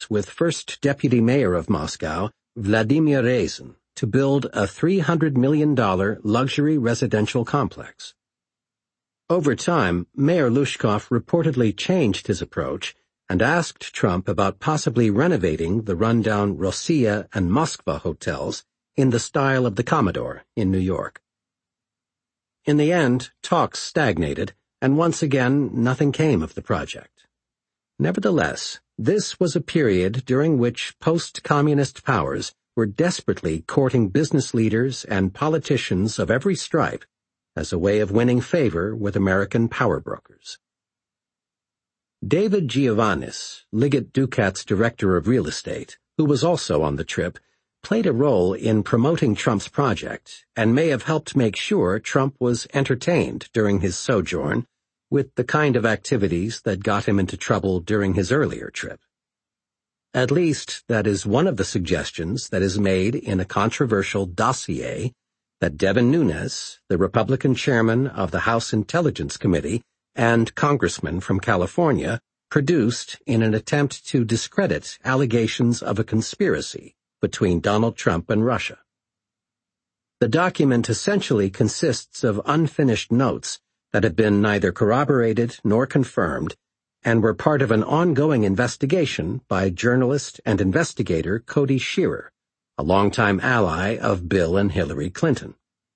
with first deputy mayor of Moscow, Vladimir Rezin, to build a $300 million luxury residential complex. Over time, Mayor Lushkov reportedly changed his approach and asked Trump about possibly renovating the rundown Rossiya and Moskva hotels in the style of the Commodore in New York. In the end, talks stagnated, and once again nothing came of the project. Nevertheless, this was a period during which post-communist powers were desperately courting business leaders and politicians of every stripe as a way of winning favor with American power brokers. David Giovannis, Liggett Ducat's director of real estate, who was also on the trip, played a role in promoting Trump's project and may have helped make sure Trump was entertained during his sojourn with the kind of activities that got him into trouble during his earlier trip. At least, that is one of the suggestions that is made in a controversial dossier that Devin Nunes, the Republican chairman of the House Intelligence Committee and congressman from California, produced in an attempt to discredit allegations of a conspiracy between Donald Trump and Russia. The document essentially consists of unfinished notes that have been neither corroborated nor confirmed and were part of an ongoing investigation by journalist and investigator Cody Shearer, a longtime ally of Bill and Hillary Clinton.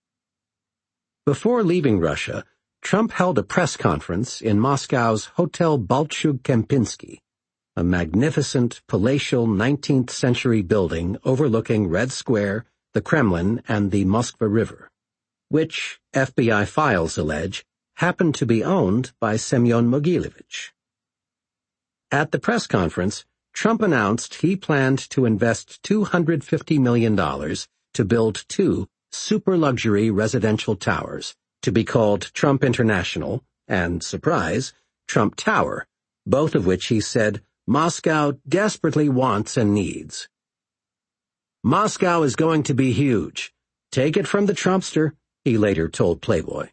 Before leaving Russia, Trump held a press conference in Moscow's Hotel Bolshoi-Kempinski, a magnificent palatial 19th-century building overlooking Red Square, the Kremlin, and the Moskva River, which, FBI files allege, happened to be owned by Semyon Mogilevich. At the press conference, Trump announced he planned to invest $250 million to build 2 super-luxury residential towers, to be called Trump International and, surprise, Trump Tower, both of which he said Moscow desperately wants and needs. "Moscow is going to be huge. Take it from the Trumpster," he later told Playboy.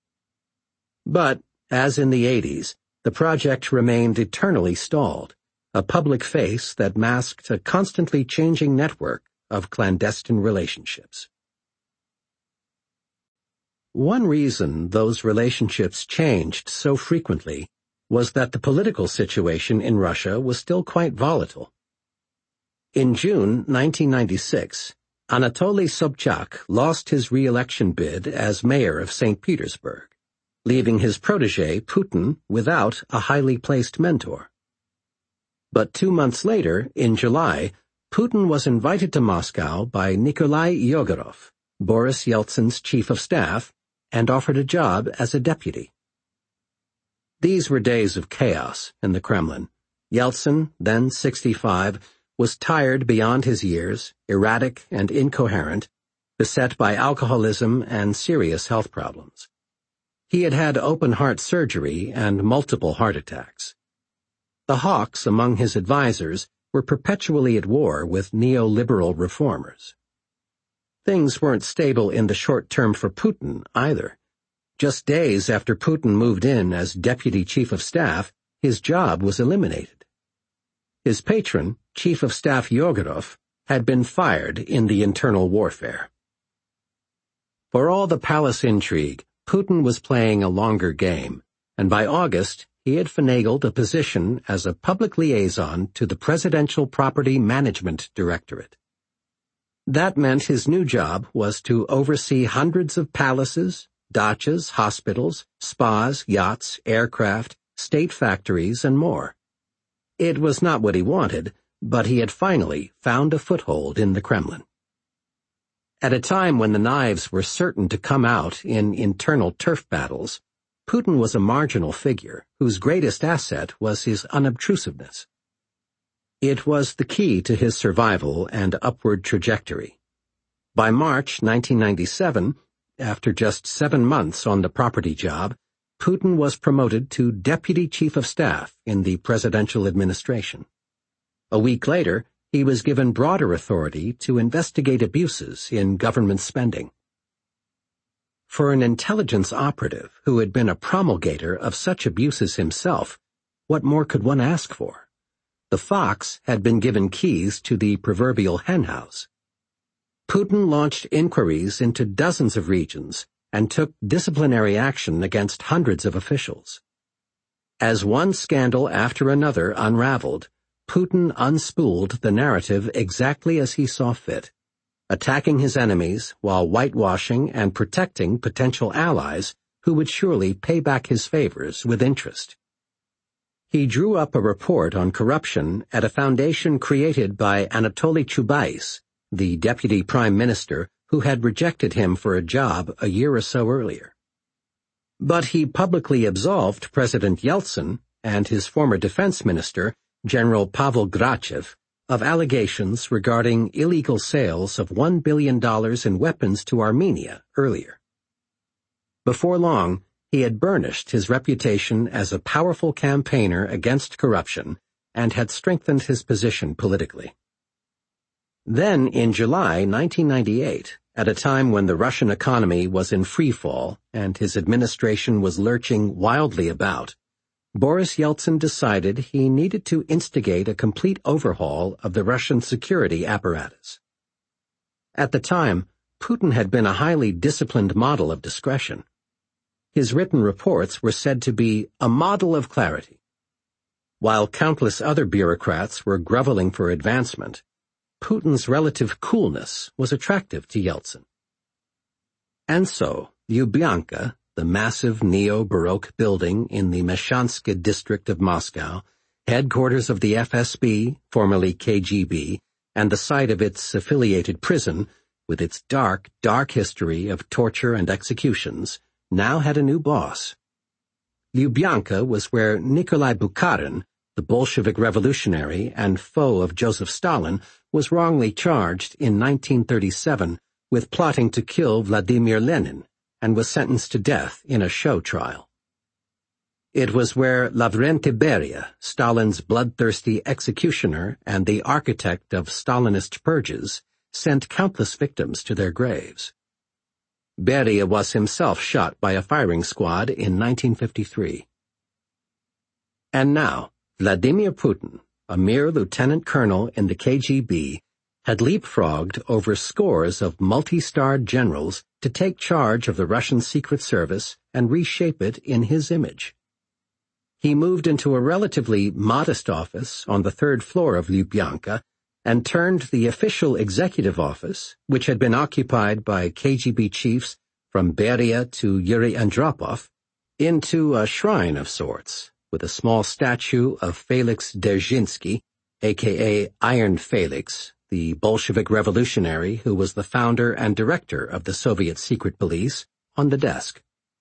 But, as in the 80s, the project remained eternally stalled, a public face that masked a constantly changing network of clandestine relationships. One reason those relationships changed so frequently was that the political situation in Russia was still quite volatile. In June 1996, Anatoly Sobchak lost his re-election bid as mayor of St. Petersburg, leaving his protege Putin without a highly placed mentor. But 2 months later, in July, Putin was invited to Moscow by Nikolai Yegorov, Boris Yeltsin's chief of staff, and offered a job as a deputy. These were days of chaos in the Kremlin. Yeltsin, then 65, was tired beyond his years, erratic and incoherent, beset by alcoholism and serious health problems. He had had open-heart surgery and multiple heart attacks. The hawks among his advisers were perpetually at war with neoliberal reformers. Things weren't stable in the short term for Putin, either. Just days after Putin moved in as deputy chief of staff, his job was eliminated. His patron, Chief of Staff Yegorov, had been fired in the internal warfare. For all the palace intrigue, Putin was playing a longer game, and by August he had finagled a position as a public liaison to the Presidential Property Management Directorate. That meant his new job was to oversee hundreds of palaces, dachas, hospitals, spas, yachts, aircraft, state factories, and more. It was not what he wanted, but he had finally found a foothold in the Kremlin. At a time when the knives were certain to come out in internal turf battles, Putin was a marginal figure whose greatest asset was his unobtrusiveness. It was the key to his survival and upward trajectory. By March 1997, after just 7 months on the property job, Putin was promoted to Deputy Chief of Staff in the presidential administration. A week later, he was given broader authority to investigate abuses in government spending. For an intelligence operative who had been a promulgator of such abuses himself, what more could one ask for? The fox had been given keys to the proverbial henhouse. Putin launched inquiries into dozens of regions and took disciplinary action against hundreds of officials. As one scandal after another unraveled, Putin unspooled the narrative exactly as he saw fit, attacking his enemies while whitewashing and protecting potential allies who would surely pay back his favors with interest. He drew up a report on corruption at a foundation created by Anatoly Chubais, the deputy prime minister who had rejected him for a job a year or so earlier. But he publicly absolved President Yeltsin and his former defense minister, General Pavel Grachev, of allegations regarding illegal sales of $1 billion in weapons to Armenia earlier. Before long, he had burnished his reputation as a powerful campaigner against corruption and had strengthened his position politically. Then, in July 1998, at a time when the Russian economy was in freefall and his administration was lurching wildly about, Boris Yeltsin decided he needed to instigate a complete overhaul of the Russian security apparatus. At the time, Putin had been a highly disciplined model of discretion. His written reports were said to be a model of clarity. While countless other bureaucrats were groveling for advancement, Putin's relative coolness was attractive to Yeltsin. And so, Lubyanka, the massive neo-Baroque building in the Meshchansk district of Moscow, headquarters of the FSB, formerly KGB, and the site of its affiliated prison, with its dark, dark history of torture and executions, now had a new boss. Lubyanka was where Nikolai Bukharin, the Bolshevik revolutionary and foe of Joseph Stalin, was wrongly charged in 1937 with plotting to kill Vladimir Lenin and was sentenced to death in a show trial. It was where Lavrenti Beria, Stalin's bloodthirsty executioner and the architect of Stalinist purges, sent countless victims to their graves. Beria was himself shot by a firing squad in 1953. And now, Vladimir Putin, a mere lieutenant colonel in the KGB, had leapfrogged over scores of multi-starred generals to take charge of the Russian Secret Service and reshape it in his image. He moved into a relatively modest office on the third floor of Lubyanka and turned the official executive office, which had been occupied by KGB chiefs from Beria to Yuri Andropov, into a shrine of sorts, with a small statue of Felix Dzerzhinsky, a.k.a. Iron Felix, the Bolshevik revolutionary who was the founder and director of the Soviet secret police, on the desk.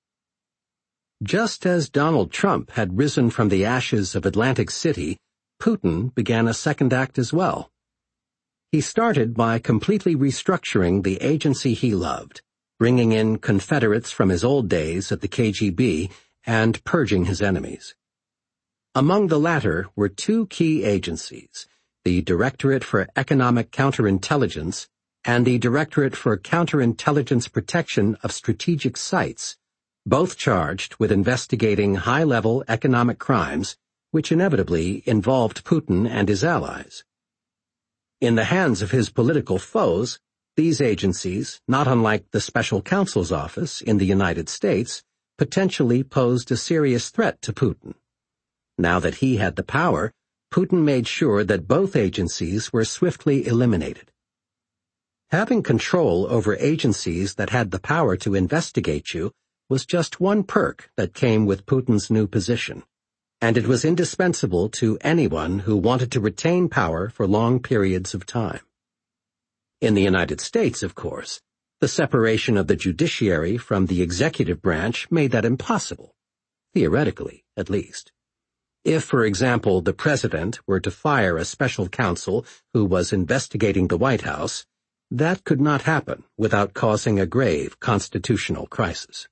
Just as Donald Trump had risen from the ashes of Atlantic City, Putin began a second act as well. He started by completely restructuring the agency he loved, bringing in Confederates from his old days at the KGB and purging his enemies. Among the latter were two key agencies, the Directorate for Economic Counterintelligence and the Directorate for Counterintelligence Protection of Strategic Sites, both charged with investigating high-level economic crimes, which inevitably involved Putin and his allies. In the hands of his political foes, these agencies, not unlike the Special Counsel's Office in the United States, potentially posed a serious threat to Putin. Now that he had the power, Putin made sure that both agencies were swiftly eliminated. Having control over agencies that had the power to investigate you was just one perk that came with Putin's new position, and it was indispensable to anyone who wanted to retain power for long periods of time. In the United States, of course, the separation of the judiciary from the executive branch made that impossible, theoretically, at least. If, for example, the president were to fire a special counsel who was investigating the White House, that could not happen without causing a grave constitutional crisis.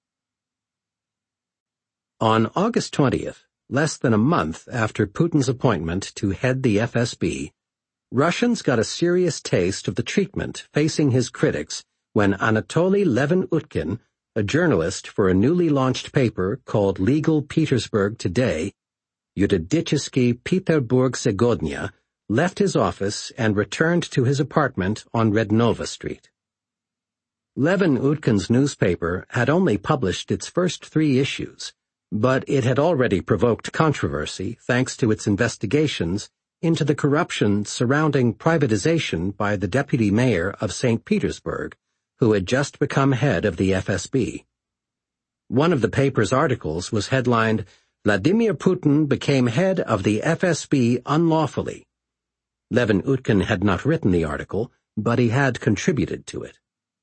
On August 20th, less than a month after Putin's appointment to head the FSB, Russians got a serious taste of the treatment facing his critics when Anatoly Levin-Utkin, a journalist for a newly launched paper called Legal Petersburg Today, Yudichysky Peterburg-Segodnya, left his office and returned to his apartment on Rednova Street. Levin Utkin's newspaper had only published its first 3 issues, but it had already provoked controversy thanks to its investigations into the corruption surrounding privatization by the deputy mayor of St. Petersburg, who had just become head of the FSB. One of the paper's articles was headlined, "Vladimir Putin became head of the FSB unlawfully." Levin Utkin had not written the article, but he had contributed to it.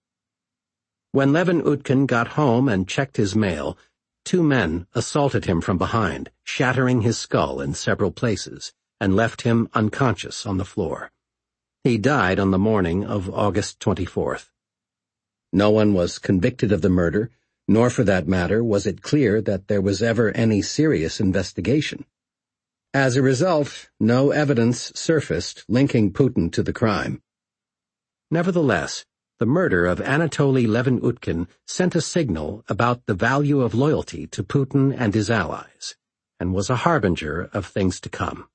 When Levin Utkin got home and checked his mail, 2 men assaulted him from behind, shattering his skull in several places, and left him unconscious on the floor. He died on the morning of August 24th. No one was convicted of the murder, nor for that matter was it clear that there was ever any serious investigation. As a result, no evidence surfaced linking Putin to the crime. Nevertheless, the murder of Anatoly Levin Utkin sent a signal about the value of loyalty to Putin and his allies, and was a harbinger of things to come.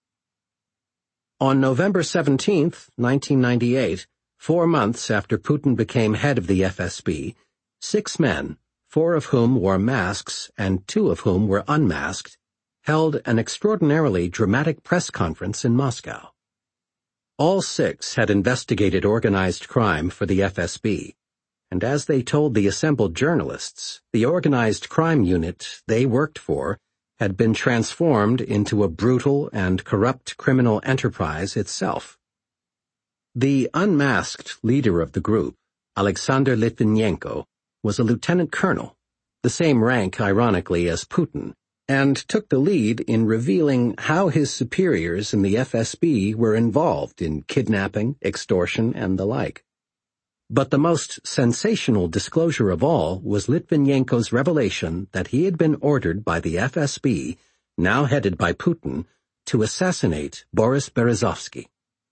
On November 17, 1998, 4 months after Putin became head of the FSB, 6 men, 4 of whom wore masks and 2 of whom were unmasked, held an extraordinarily dramatic press conference in Moscow. All 6 had investigated organized crime for the FSB, and as they told the assembled journalists, the organized crime unit they worked for had been transformed into a brutal and corrupt criminal enterprise itself. The unmasked leader of the group, Alexander Litvinenko, was a lieutenant colonel, the same rank, ironically, as Putin, and took the lead in revealing how his superiors in the FSB were involved in kidnapping, extortion, and the like. But the most sensational disclosure of all was Litvinenko's revelation that he had been ordered by the FSB, now headed by Putin, to assassinate Boris Berezovsky.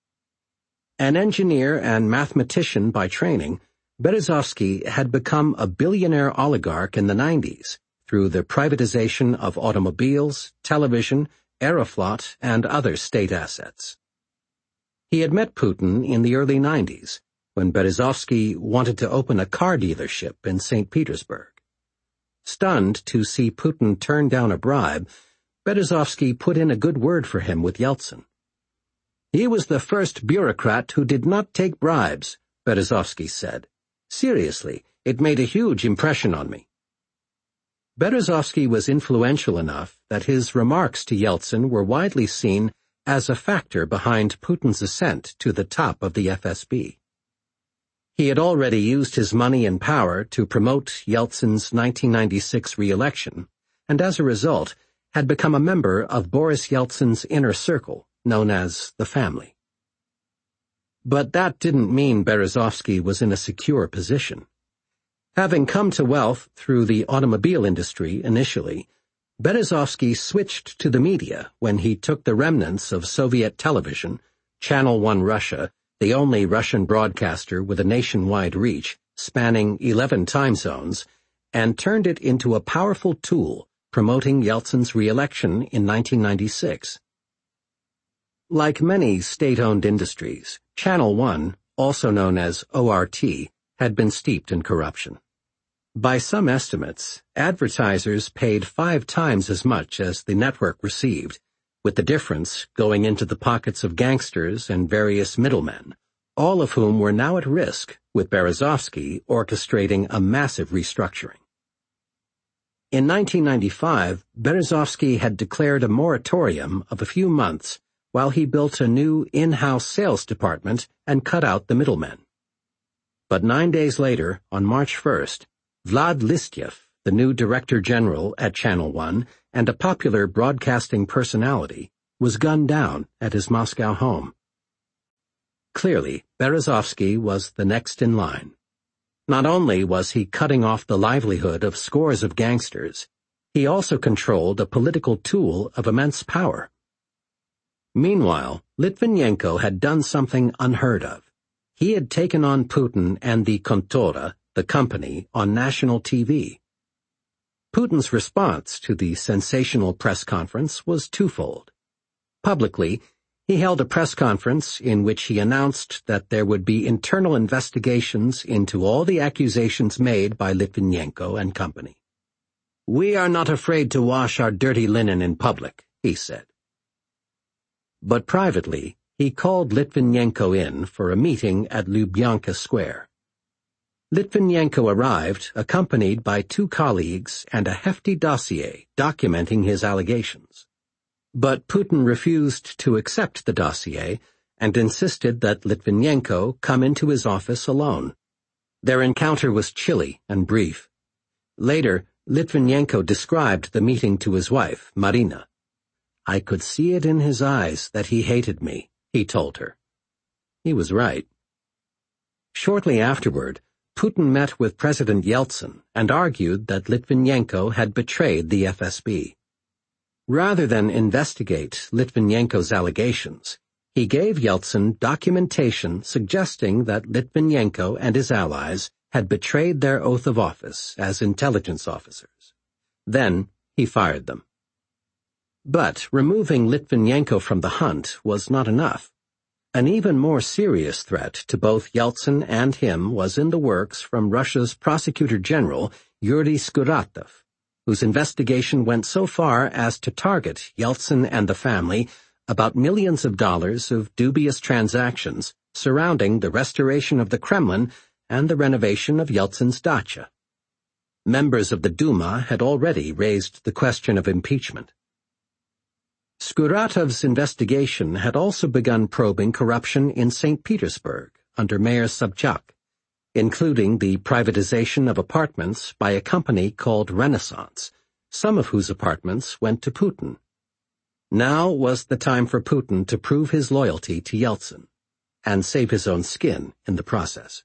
An engineer and mathematician by training, Berezovsky had become a billionaire oligarch in the 90s through the privatization of automobiles, television, Aeroflot, and other state assets. He had met Putin in the early 90s, when Berezovsky wanted to open a car dealership in St. Petersburg. Stunned to see Putin turn down a bribe, Berezovsky put in a good word for him with Yeltsin. "He was the first bureaucrat who did not take bribes," Berezovsky said. "Seriously, it made a huge impression on me." Berezovsky was influential enough that his remarks to Yeltsin were widely seen as a factor behind Putin's ascent to the top of the FSB. He had already used his money and power to promote Yeltsin's 1996 re-election, and as a result, had become a member of Boris Yeltsin's inner circle, known as the family. But that didn't mean Berezovsky was in a secure position. Having come to wealth through the automobile industry initially, Berezovsky switched to the media when he took the remnants of Soviet television, Channel One Russia, the only Russian broadcaster with a nationwide reach, spanning 11 time zones, and turned it into a powerful tool promoting Yeltsin's re-election in 1996. Like many state-owned industries, Channel One, also known as ORT, had been steeped in corruption. By some estimates, advertisers paid 5 times as much as the network received, with the difference going into the pockets of gangsters and various middlemen, all of whom were now at risk, with Berezovsky orchestrating a massive restructuring. In 1995, Berezovsky had declared a moratorium of a few months while he built a new in-house sales department and cut out the middlemen. But 9 days later, on March 1st, Vlad Listyev, the new Director General at Channel One and a popular broadcasting personality, was gunned down at his Moscow home. Clearly, Berezovsky was the next in line. Not only was he cutting off the livelihood of scores of gangsters, he also controlled a political tool of immense power. Meanwhile, Litvinenko had done something unheard of. He had taken on Putin and the Kontora, the company, on national TV. Putin's response to the sensational press conference was twofold. Publicly, he held a press conference in which he announced that there would be internal investigations into all the accusations made by Litvinenko and company. "We are not afraid to wash our dirty linen in public," he said. But privately, he called Litvinenko in for a meeting at Lubyanka Square. Litvinenko arrived accompanied by 2 colleagues and a hefty dossier documenting his allegations. But Putin refused to accept the dossier and insisted that Litvinenko come into his office alone. Their encounter was chilly and brief. Later, Litvinenko described the meeting to his wife, Marina. "I could see it in his eyes that he hated me," he told her. He was right. Shortly afterward, Putin met with President Yeltsin and argued that Litvinenko had betrayed the FSB. Rather than investigate Litvinenko's allegations, he gave Yeltsin documentation suggesting that Litvinenko and his allies had betrayed their oath of office as intelligence officers. Then he fired them. But removing Litvinenko from the hunt was not enough. An even more serious threat to both Yeltsin and him was in the works from Russia's Prosecutor General, Yuri Skuratov, whose investigation went so far as to target Yeltsin and the family about millions of dollars of dubious transactions surrounding the restoration of the Kremlin and the renovation of Yeltsin's dacha. Members of the Duma had already raised the question of impeachment. Skuratov's investigation had also begun probing corruption in St. Petersburg under Mayor Sobchak, including the privatization of apartments by a company called Renaissance, some of whose apartments went to Putin. Now was the time for Putin to prove his loyalty to Yeltsin, and save his own skin in the process.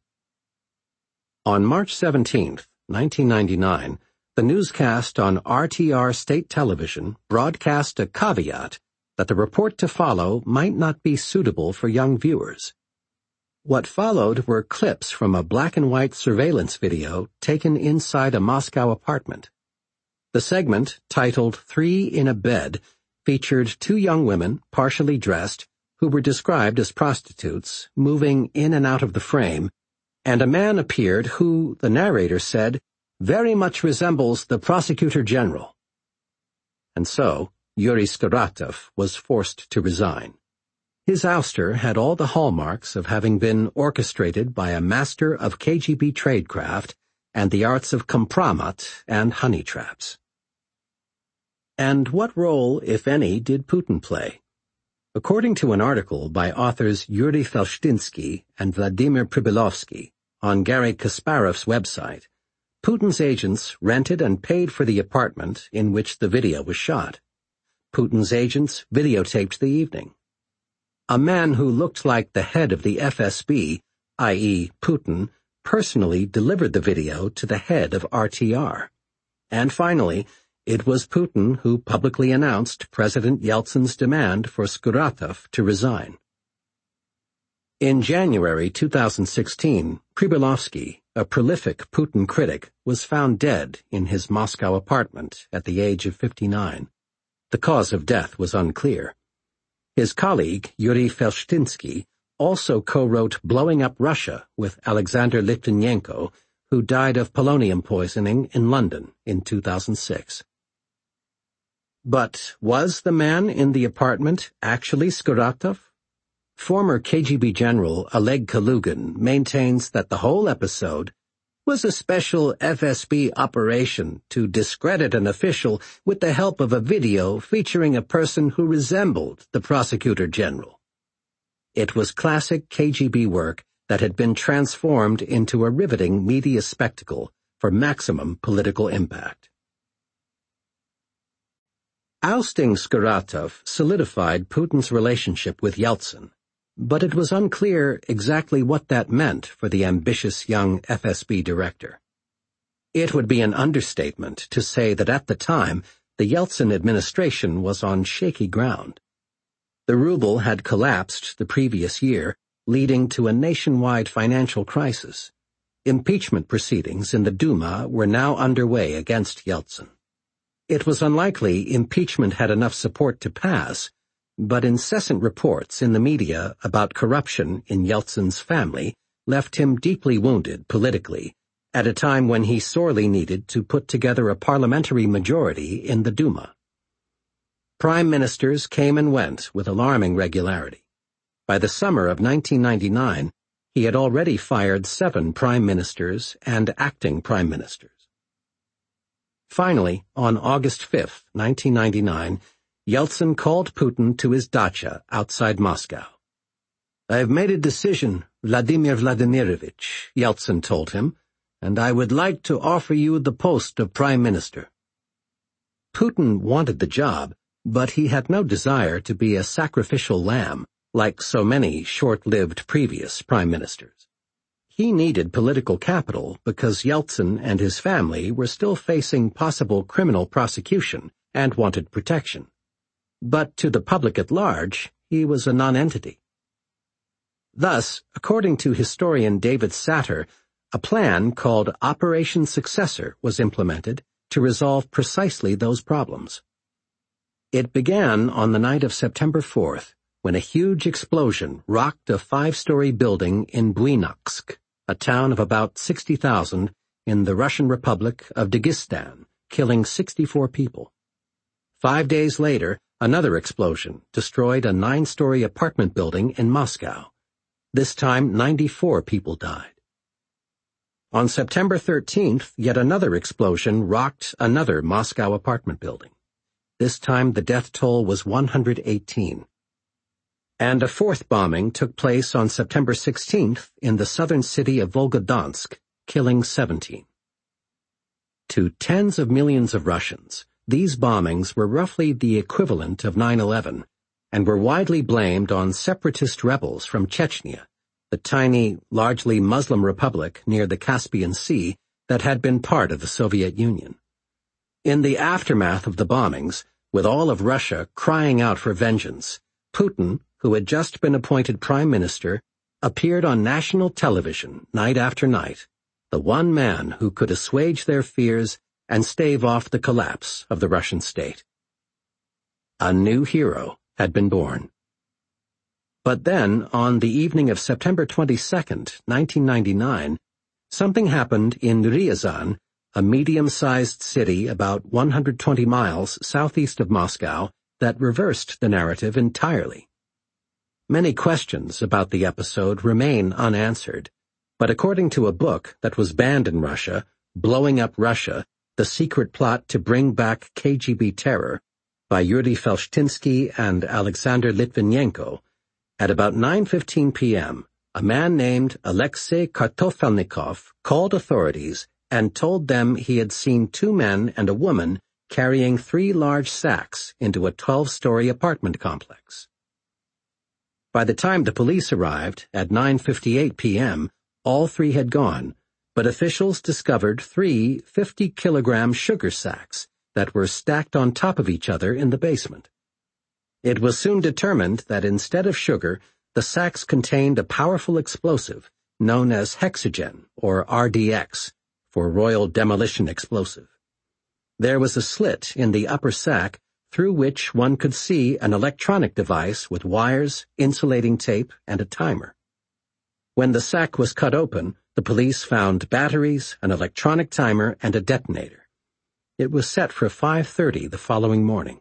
On March 17, 1999, the newscast on RTR State Television broadcast a caveat that the report to follow might not be suitable for young viewers. What followed were clips from a black-and-white surveillance video taken inside a Moscow apartment. The segment, titled 3 in a Bed, featured 2 young women, partially dressed, who were described as prostitutes, moving in and out of the frame, and a man appeared who, the narrator said, very much resembles the Prosecutor General. And so, Yuri Skuratov was forced to resign. His ouster had all the hallmarks of having been orchestrated by a master of KGB tradecraft and the arts of compromat and honey traps. And what role, if any, did Putin play? According to an article by authors Yuri Felshtinsky and Vladimir Pribilovsky on Garry Kasparov's website, Putin's agents rented and paid for the apartment in which the video was shot. Putin's agents videotaped the evening. A man who looked like the head of the FSB, i.e. Putin, personally delivered the video to the head of RTR. And finally, it was Putin who publicly announced President Yeltsin's demand for Skuratov to resign. In January 2016, Pribilovsky, a prolific Putin critic, was found dead in his Moscow apartment at the age of 59. The cause of death was unclear. His colleague, Yuri Felshtinsky, also co-wrote Blowing Up Russia with Alexander Litvinenko, who died of polonium poisoning in London in 2006. But was the man in the apartment actually Skuratov? Former KGB General Oleg Kalugin maintains that the whole episode was a special FSB operation to discredit an official with the help of a video featuring a person who resembled the Prosecutor General. It was classic KGB work that had been transformed into a riveting media spectacle for maximum political impact. Ousting Skuratov solidified Putin's relationship with Yeltsin, but it was unclear exactly what that meant for the ambitious young FSB director. It would be an understatement to say that at the time, the Yeltsin administration was on shaky ground. The ruble had collapsed the previous year, leading to a nationwide financial crisis. Impeachment proceedings in the Duma were now underway against Yeltsin. It was unlikely impeachment had enough support to pass, but incessant reports in the media about corruption in Yeltsin's family left him deeply wounded politically, at a time when he sorely needed to put together a parliamentary majority in the Duma. Prime ministers came and went with alarming regularity. By the summer of 1999, he had already fired 7 prime ministers and acting prime ministers. Finally, on August 5, 1999, Yeltsin called Putin to his dacha outside Moscow. "I have made a decision, Vladimir Vladimirovich," Yeltsin told him, "and I would like to offer you the post of prime minister." Putin wanted the job, but he had no desire to be a sacrificial lamb, like so many short-lived previous prime ministers. He needed political capital because Yeltsin and his family were still facing possible criminal prosecution and wanted protection. But to the public at large, he was a nonentity. Thus, according to historian David Satter, a plan called Operation Successor was implemented to resolve precisely those problems. It began on the night of September 4th, when a huge explosion rocked a 5-story building in Buynaksk, a town of about 60,000 in the Russian Republic of Dagestan, killing 64 people. 5 days later, another explosion destroyed a 9-story apartment building in Moscow. This time, 94 people died. On September 13th, yet another explosion rocked another Moscow apartment building. This time, the death toll was 118. And a 4th bombing took place on September 16th in the southern city of Volgodonsk, killing 17. To tens of millions of Russians, these bombings were roughly the equivalent of 9/11 and were widely blamed on separatist rebels from Chechnya, the tiny, largely Muslim republic near the Caspian Sea that had been part of the Soviet Union. In the aftermath of the bombings, with all of Russia crying out for vengeance, Putin, who had just been appointed prime minister, appeared on national television night after night, the one man who could assuage their fears and stave off the collapse of the Russian state. A new hero had been born. But then, on the evening of September 22, 1999, something happened in Ryazan, a medium-sized city about 120 miles southeast of Moscow, that reversed the narrative entirely. Many questions about the episode remain unanswered, but according to a book that was banned in Russia, Blowing Up Russia, The Secret Plot to Bring Back KGB Terror, by Yuri Felshtinsky and Alexander Litvinenko, at about 9:15 p.m., a man named Alexei Kartofelnikov called authorities and told them he had seen 2 men and a woman carrying 3 large sacks into a 12-story apartment complex. By the time the police arrived, at 9:58 p.m., all 3 had gone, but officials discovered 3 50-kilogram sugar sacks that were stacked on top of each other in the basement. It was soon determined that instead of sugar, the sacks contained a powerful explosive known as hexagen, or RDX, for Royal Demolition Explosive. There was a slit in the upper sack through which one could see an electronic device with wires, insulating tape, and a timer. When the sack was cut open, the police found batteries, an electronic timer, and a detonator. It was set for 5:30 the following morning.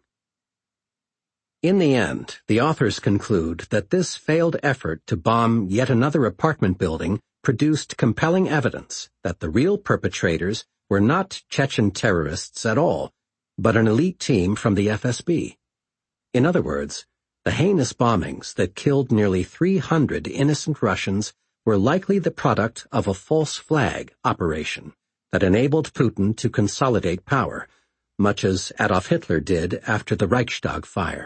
In the end, the authors conclude that this failed effort to bomb yet another apartment building produced compelling evidence that the real perpetrators were not Chechen terrorists at all, but an elite team from the FSB. In other words, the heinous bombings that killed nearly 300 innocent Russians were likely the product of a false flag operation that enabled Putin to consolidate power, much as Adolf Hitler did after the Reichstag fire.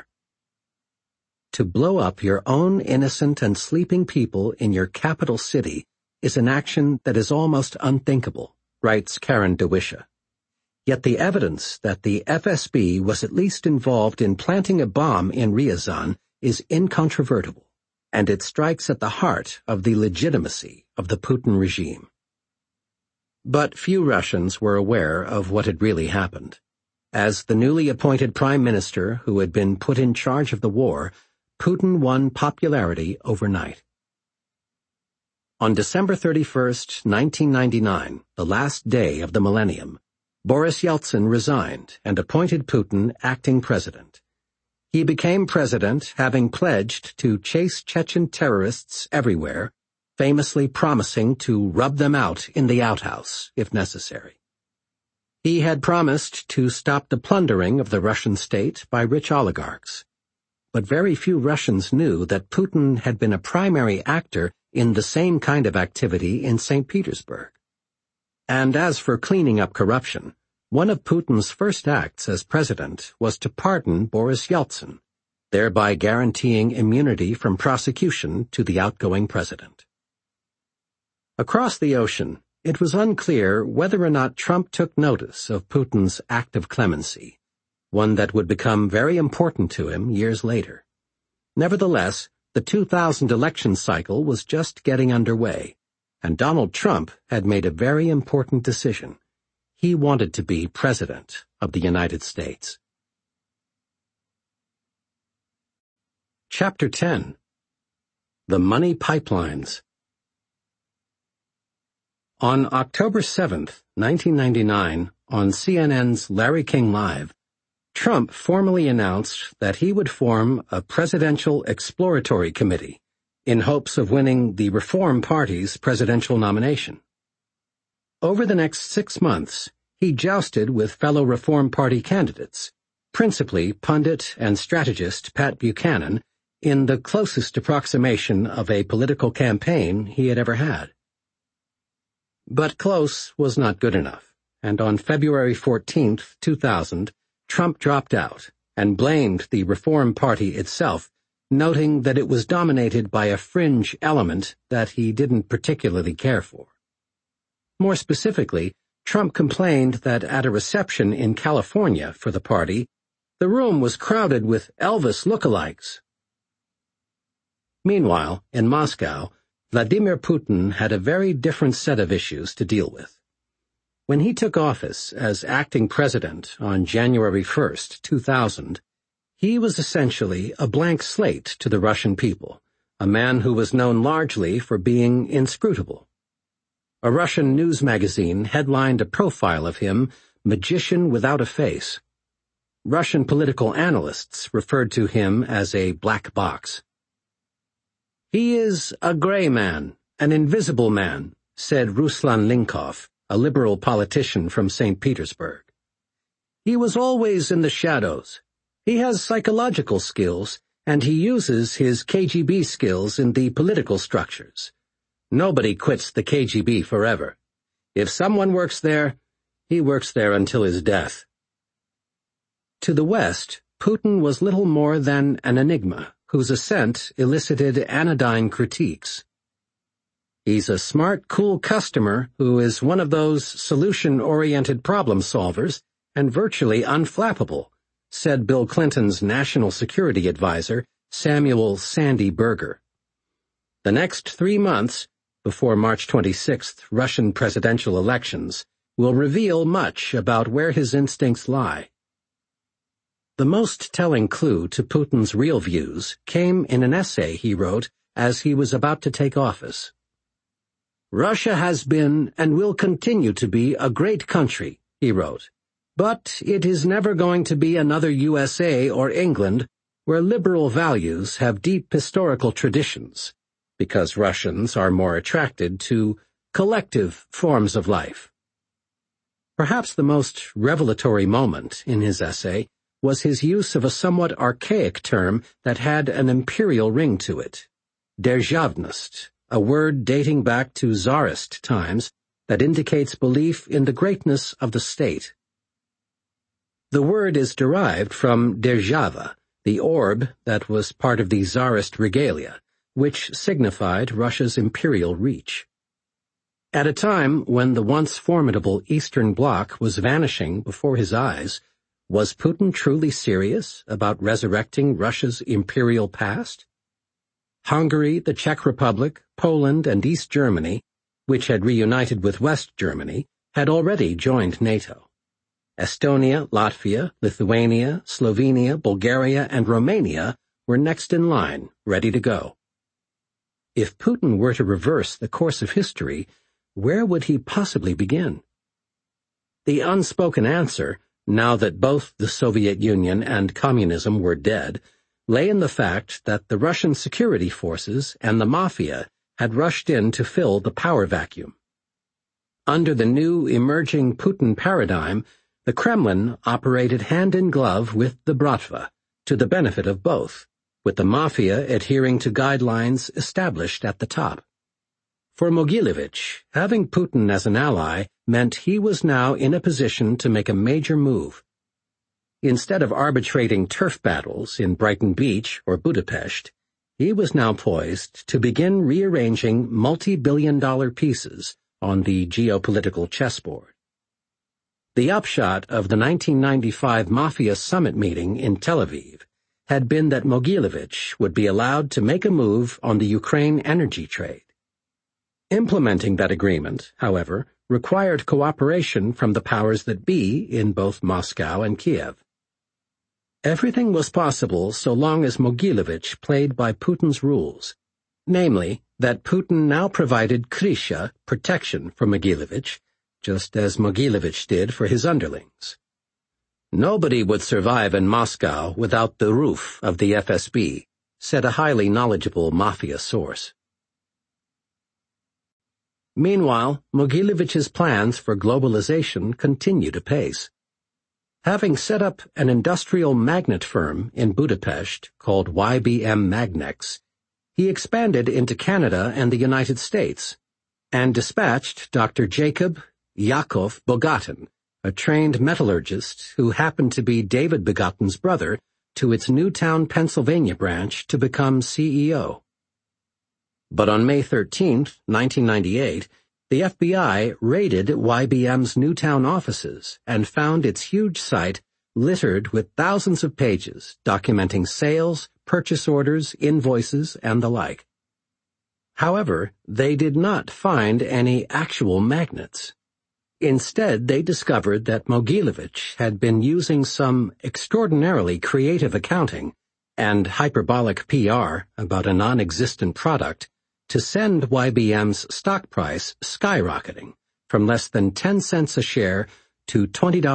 To blow up your own innocent and sleeping people in your capital city is an action that is almost unthinkable, writes Karen DeWisha. Yet the evidence that the FSB was at least involved in planting a bomb in Ryazan is incontrovertible, and it strikes at the heart of the legitimacy of the Putin regime. But few Russians were aware of what had really happened. As the newly appointed prime minister who had been put in charge of the war, Putin won popularity overnight. On December 31st, 1999, the last day of the millennium, Boris Yeltsin resigned and appointed Putin acting president. He became president having pledged to chase Chechen terrorists everywhere, famously promising to rub them out in the outhouse, if necessary. He had promised to stop the plundering of the Russian state by rich oligarchs. But very few Russians knew that Putin had been a primary actor in the same kind of activity in St. Petersburg. And as for cleaning up corruption, one of Putin's first acts as president was to pardon Boris Yeltsin, thereby guaranteeing immunity from prosecution to the outgoing president. Across the ocean, it was unclear whether or not Trump took notice of Putin's act of clemency, one that would become very important to him years later. Nevertheless, the 2000 election cycle was just getting underway, and Donald Trump had made a very important decision. He wanted to be President of the United States. Chapter 10. The Money Pipelines. On October 7, 1999, on CNN's Larry King Live, Trump formally announced that he would form a presidential exploratory committee in hopes of winning the Reform Party's presidential nomination. Over the next 6 months, he jousted with fellow Reform Party candidates, principally pundit and strategist Pat Buchanan, in the closest approximation of a political campaign he had ever had. But close was not good enough, and on February 14, 2000, Trump dropped out and blamed the Reform Party itself, noting that it was dominated by a fringe element that he didn't particularly care for. More specifically, Trump complained that at a reception in California for the party, the room was crowded with Elvis lookalikes. Meanwhile, in Moscow, Vladimir Putin had a very different set of issues to deal with. When he took office as acting president on January 1, 2000, he was essentially a blank slate to the Russian people, a man who was known largely for being inscrutable. A Russian news magazine headlined a profile of him, magician without a face. Russian political analysts referred to him as a black box. "He is a gray man, an invisible man," said Ruslan Linkov, a liberal politician from St. Petersburg. "He was always in the shadows. He has psychological skills, and he uses his KGB skills in the political structures. Nobody quits the KGB forever. If someone works there, he works there until his death." To the West, Putin was little more than an enigma whose ascent elicited anodyne critiques. "He's a smart, cool customer who is one of those solution-oriented problem solvers and virtually unflappable," said Bill Clinton's national security advisor, Samuel Sandy Berger. The next 3 months, before March 26th Russian presidential elections, will reveal much about where his instincts lie. The most telling clue to Putin's real views came in an essay he wrote as he was about to take office. "Russia has been and will continue to be a great country," he wrote, "but it is never going to be another USA or England where liberal values have deep historical traditions, because Russians are more attracted to collective forms of life." Perhaps the most revelatory moment in his essay was his use of a somewhat archaic term that had an imperial ring to it, Derzhavnost, a word dating back to Tsarist times that indicates belief in the greatness of the state. The word is derived from Derzhava, the orb that was part of the Tsarist regalia, which signified Russia's imperial reach. At a time when the once formidable Eastern Bloc was vanishing before his eyes, was Putin truly serious about resurrecting Russia's imperial past? Hungary, the Czech Republic, Poland, and East Germany, which had reunited with West Germany, had already joined NATO. Estonia, Latvia, Lithuania, Slovenia, Bulgaria, and Romania were next in line, ready to go. If Putin were to reverse the course of history, where would he possibly begin? The unspoken answer, now that both the Soviet Union and communism were dead, lay in the fact that the Russian security forces and the mafia had rushed in to fill the power vacuum. Under the new emerging Putin paradigm, the Kremlin operated hand in glove with the Bratva, to the benefit of both, with the mafia adhering to guidelines established at the top. For Mogilevich, having Putin as an ally meant he was now in a position to make a major move. Instead of arbitrating turf battles in Brighton Beach or Budapest, he was now poised to begin rearranging multi-billion-dollar pieces on the geopolitical chessboard. The upshot of the 1995 Mafia Summit meeting in Tel Aviv had been that Mogilevich would be allowed to make a move on the Ukraine energy trade. Implementing that agreement, however, required cooperation from the powers that be in both Moscow and Kiev. Everything was possible so long as Mogilevich played by Putin's rules, namely that Putin now provided Krisha protection for Mogilevich, just as Mogilevich did for his underlings. Nobody would survive in Moscow without the roof of the FSB, said a highly knowledgeable mafia source. Meanwhile, Mogilevich's plans for globalization continued apace. Having set up an industrial magnet firm in Budapest called YBM Magnex, he expanded into Canada and the United States, and dispatched Dr. Jacob Yakov Bogatin, a trained metallurgist who happened to be David Bogatin's brother, to its Newtown, Pennsylvania branch to become CEO. But on May 13, 1998, the FBI raided YBM's Newtown offices and found its huge site littered with thousands of pages documenting sales, purchase orders, invoices, and the like. However, they did not find any actual magnets. Instead, they discovered that Mogilevich had been using some extraordinarily creative accounting and hyperbolic PR about a non-existent product to send YBM's stock price skyrocketing from less than 10 cents a share to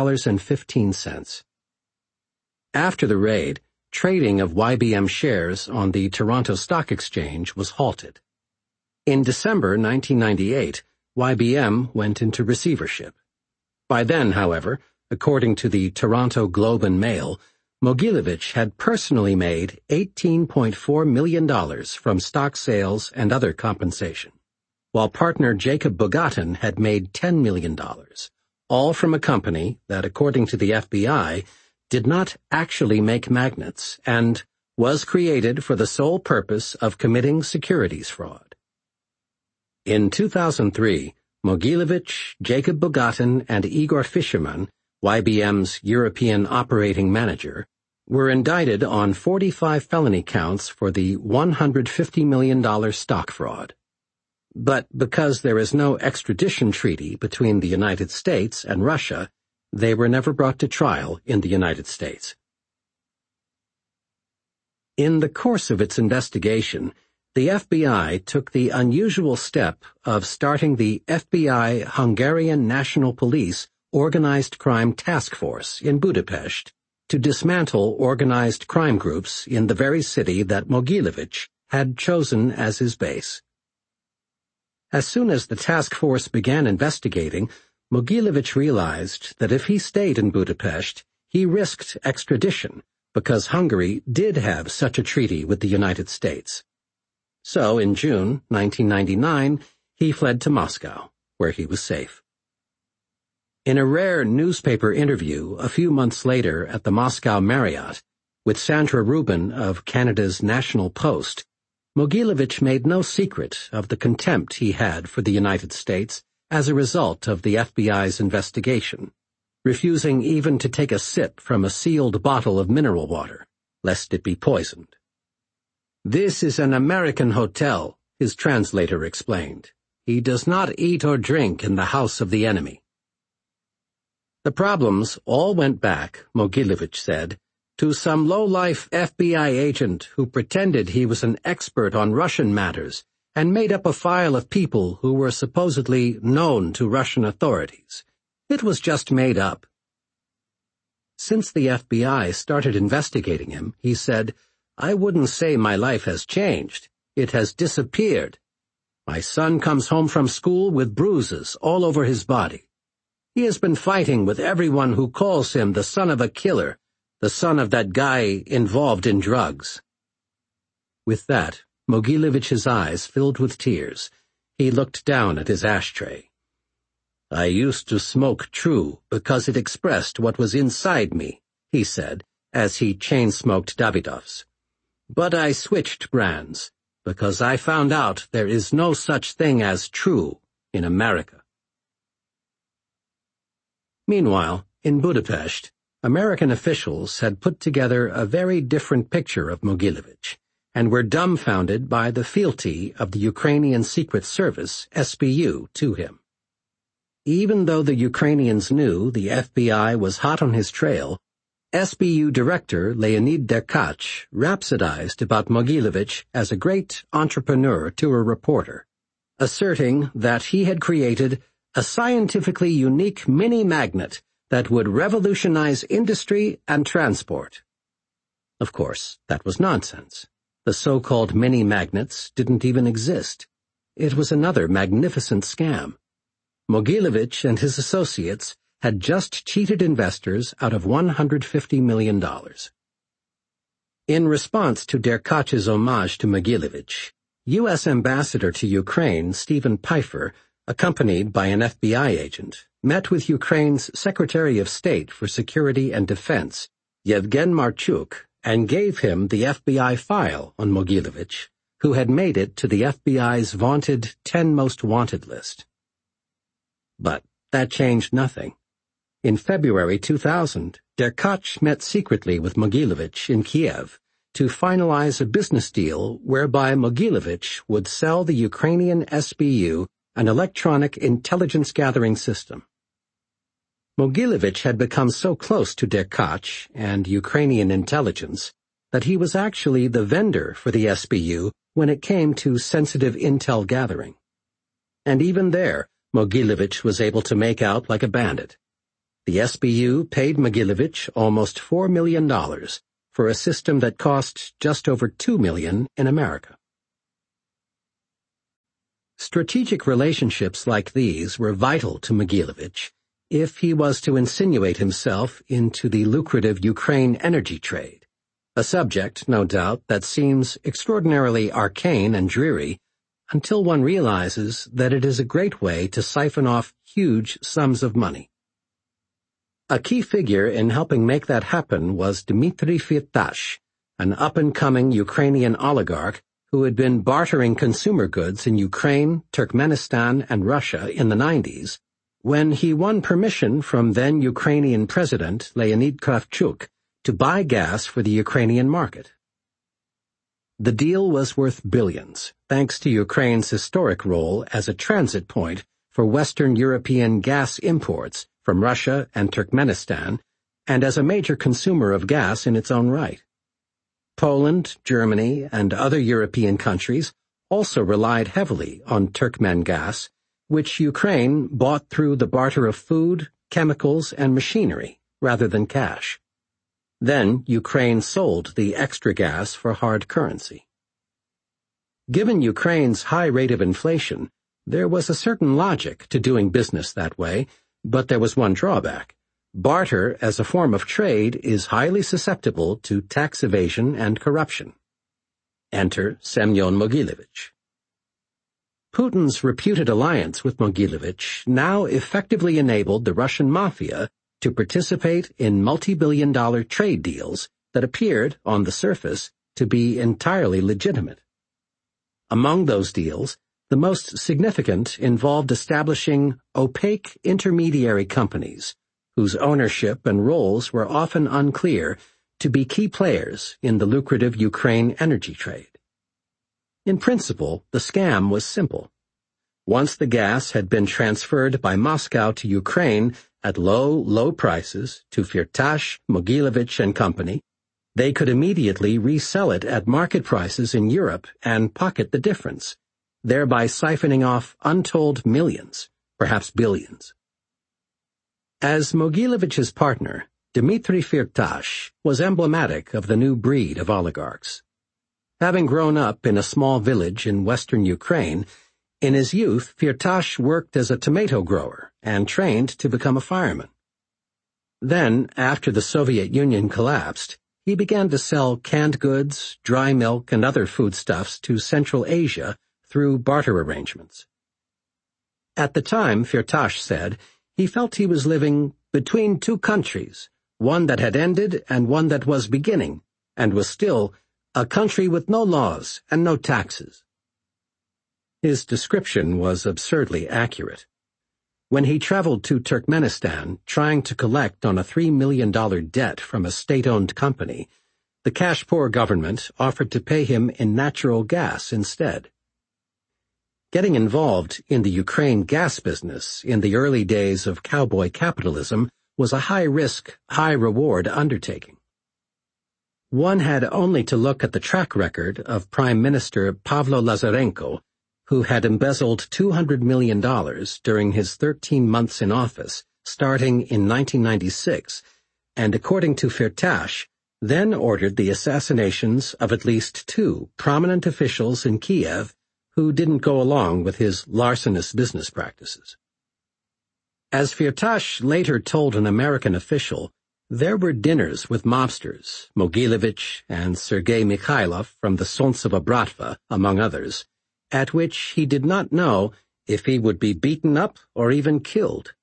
$20.15. After the raid, trading of YBM shares on the Toronto Stock Exchange was halted. In December 1998, YBM went into receivership. By then, however, according to the Toronto Globe and Mail, Mogilevich had personally made $18.4 million from stock sales and other compensation, while partner Jacob Bogatin had made $10 million, all from a company that, according to the FBI, did not actually make magnets and was created for the sole purpose of committing securities fraud. In 2003, Mogilevich, Jacob Bogatin, and Igor Fisherman, YBM's European operating manager, were indicted on 45 felony counts for the $150 million stock fraud. But because there is no extradition treaty between the United States and Russia, they were never brought to trial in the United States. In the course of its investigation, the FBI took the unusual step of starting the FBI Hungarian National Police Organized Crime Task Force in Budapest to dismantle organized crime groups in the very city that Mogilevich had chosen as his base. As soon as the task force began investigating, Mogilevich realized that if he stayed in Budapest, he risked extradition because Hungary did have such a treaty with the United States. So, in June 1999, he fled to Moscow, where he was safe. In a rare newspaper interview a few months later at the Moscow Marriott, with Sandra Rubin of Canada's National Post, Mogilevich made no secret of the contempt he had for the United States as a result of the FBI's investigation, refusing even to take a sip from a sealed bottle of mineral water, lest it be poisoned. "This is an American hotel," his translator explained. "He does not eat or drink in the house of the enemy." The problems all went back, Mogilevich said, to some low-life FBI agent who pretended he was an expert on Russian matters and made up a file of people who were supposedly known to Russian authorities. It was just made up. Since the FBI started investigating him, he said, "I wouldn't say my life has changed. It has disappeared. My son comes home from school with bruises all over his body. He has been fighting with everyone who calls him the son of a killer, the son of that guy involved in drugs." With that, Mogilevich's eyes filled with tears. He looked down at his ashtray. "I used to smoke True because it expressed what was inside me," he said, as he chain-smoked Davidoff's. "But I switched brands, because I found out there is no such thing as True in America." Meanwhile, in Budapest, American officials had put together a very different picture of Mogilevich, and were dumbfounded by the fealty of the Ukrainian Secret Service, SBU, to him. Even though the Ukrainians knew the FBI was hot on his trail, SBU Director Leonid Derkach rhapsodized about Mogilevich as a great entrepreneur to a reporter, asserting that he had created a scientifically unique mini-magnet that would revolutionize industry and transport. Of course, that was nonsense. The so-called mini-magnets didn't even exist. It was another magnificent scam. Mogilevich and his associates had just cheated investors out of $150 million. In response to Derkach's homage to Mogilevich, U.S. Ambassador to Ukraine Stephen Pfeiffer, accompanied by an FBI agent, met with Ukraine's Secretary of State for Security and Defense, Yevgen Marchuk, and gave him the FBI file on Mogilevich, who had made it to the FBI's vaunted 10 Most Wanted list. But that changed nothing. In February 2000, Derkach met secretly with Mogilevich in Kiev to finalize a business deal whereby Mogilevich would sell the Ukrainian SBU an electronic intelligence-gathering system. Mogilevich had become so close to Derkach and Ukrainian intelligence that he was actually the vendor for the SBU when it came to sensitive intel gathering. And even there, Mogilevich was able to make out like a bandit. The SBU paid Mogilevich almost $4 million for a system that cost just over $2 million in America. Strategic relationships like these were vital to Mogilevich if he was to insinuate himself into the lucrative Ukraine energy trade, a subject, no doubt, that seems extraordinarily arcane and dreary until one realizes that it is a great way to siphon off huge sums of money. A key figure in helping make that happen was Dmitry Firtash, an up-and-coming Ukrainian oligarch who had been bartering consumer goods in Ukraine, Turkmenistan, and Russia in the 90s, when he won permission from then-Ukrainian President Leonid Kravchuk to buy gas for the Ukrainian market. The deal was worth billions, thanks to Ukraine's historic role as a transit point for Western European gas imports from Russia and Turkmenistan, and as a major consumer of gas in its own right. Poland, Germany, and other European countries also relied heavily on Turkmen gas, which Ukraine bought through the barter of food, chemicals, and machinery, rather than cash. Then Ukraine sold the extra gas for hard currency. Given Ukraine's high rate of inflation, there was a certain logic to doing business that way, but there was one drawback. Barter as a form of trade is highly susceptible to tax evasion and corruption. Enter Semyon Mogilevich. Putin's reputed alliance with Mogilevich now effectively enabled the Russian mafia to participate in multi-billion-dollar trade deals that appeared, on the surface, to be entirely legitimate. Among those deals, the most significant involved establishing opaque intermediary companies, whose ownership and roles were often unclear, to be key players in the lucrative Ukraine energy trade. In principle, the scam was simple. Once the gas had been transferred by Moscow to Ukraine at low prices to Firtash, Mogilevich and Company, they could immediately resell it at market prices in Europe and pocket the difference, thereby siphoning off untold millions, perhaps billions. As Mogilevich's partner, Dmitry Firtash was emblematic of the new breed of oligarchs. Having grown up in a small village in western Ukraine, in his youth Firtash worked as a tomato grower and trained to become a fireman. Then, after the Soviet Union collapsed, he began to sell canned goods, dry milk, and other foodstuffs to Central Asia through barter arrangements. At the time, Firtash said, he felt he was living between two countries, one that had ended and one that was beginning, and was still a country with no laws and no taxes. His description was absurdly accurate. When he traveled to Turkmenistan trying to collect on a $3 million debt from a state-owned company, the cash-poor government offered to pay him in natural gas instead. Getting involved in the Ukraine gas business in the early days of cowboy capitalism was a high-risk, high-reward undertaking. One had only to look at the track record of Prime Minister Pavlo Lazarenko, who had embezzled $200 million during his 13 months in office, starting in 1996, and according to Firtash, then ordered the assassinations of at least 2 prominent officials in Kiev who didn't go along with his larcenous business practices. As Firtash later told an American official, there were dinners with mobsters, Mogilevich and Sergei Mikhailov from the Solntsevo Bratva, among others, at which he did not know if he would be beaten up or even killed.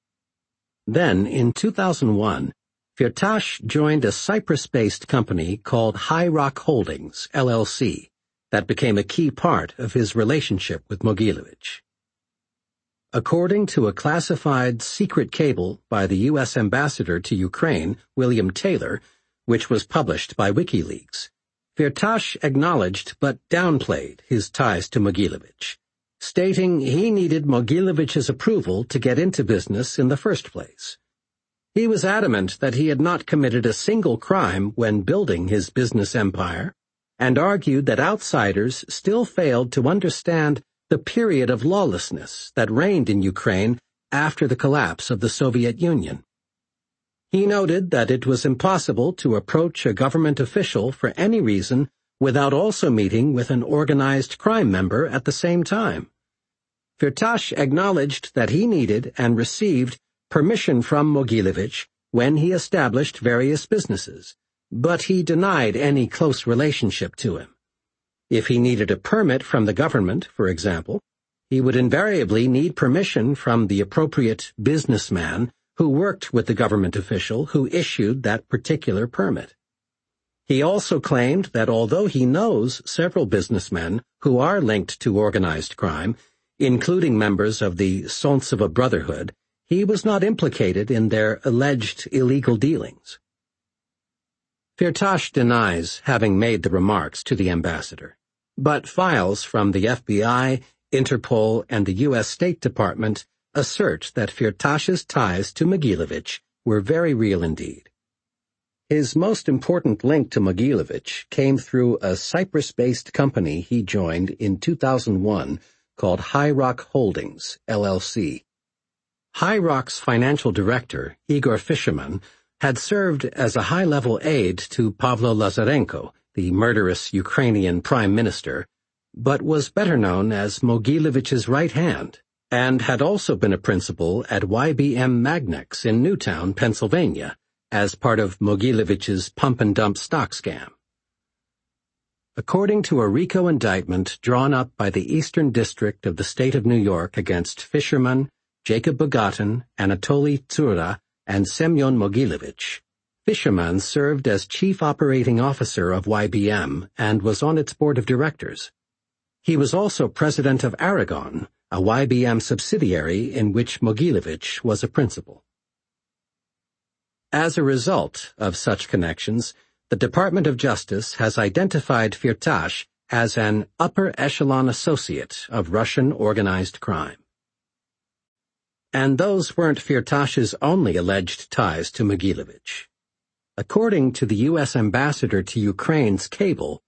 Then, in 2001, Firtash joined a Cyprus-based company called High Rock Holdings, LLC, that became a key part of his relationship with Mogilevich. According to a classified secret cable by the U.S. ambassador to Ukraine, William Taylor, which was published by WikiLeaks, Firtash acknowledged but downplayed his ties to Mogilevich, stating he needed Mogilevich's approval to get into business in the first place. He was adamant that he had not committed a single crime when building his business empire, and argued that outsiders still failed to understand the period of lawlessness that reigned in Ukraine after the collapse of the Soviet Union. He noted that it was impossible to approach a government official for any reason without also meeting with an organized crime member at the same time. Firtash acknowledged that he needed and received permission from Mogilevich when he established various businesses, but he denied any close relationship to him. If he needed a permit from the government, for example, he would invariably need permission from the appropriate businessman who worked with the government official who issued that particular permit. He also claimed that although he knows several businessmen who are linked to organized crime, including members of the Solntsevo Brotherhood, he was not implicated in their alleged illegal dealings. Firtash denies having made the remarks to the ambassador, but files from the FBI, Interpol, and the U.S. State Department assert that Firtash's ties to Mogilevich were very real indeed. His most important link to Mogilevich came through a Cyprus-based company he joined in 2001 called High Rock Holdings, LLC. High Rock's financial director, Igor Fisherman, had served as a high-level aide to Pavlo Lazarenko, the murderous Ukrainian prime minister, but was better known as Mogilevich's right hand, and had also been a principal at YBM Magnex in Newtown, Pennsylvania, as part of Mogilevich's pump-and-dump stock scam. According to a RICO indictment drawn up by the Eastern District of the State of New York against Fisherman, Jacob Bogatin, Anatoly Tsura, and Semyon Mogilevich, Fisherman served as chief operating officer of YBM and was on its board of directors. He was also president of Aragon, a YBM subsidiary in which Mogilevich was a principal. As a result of such connections, the Department of Justice has identified Firtash as an upper echelon associate of Russian organized crime. And those weren't Firtash's only alleged ties to Mogilevich. According to the U.S. ambassador to Ukraine's cable,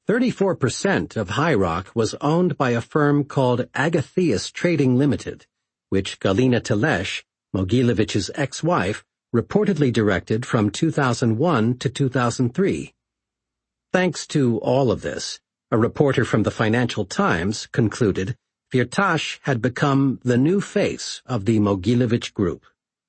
34% of HiRock was owned by a firm called Agatheus Trading Limited, which Galina Telesh, Mogilevich's ex-wife, reportedly directed from 2001 to 2003. Thanks to all of this, a reporter from the Financial Times concluded Firtash had become the new face of the Mogilevich Group.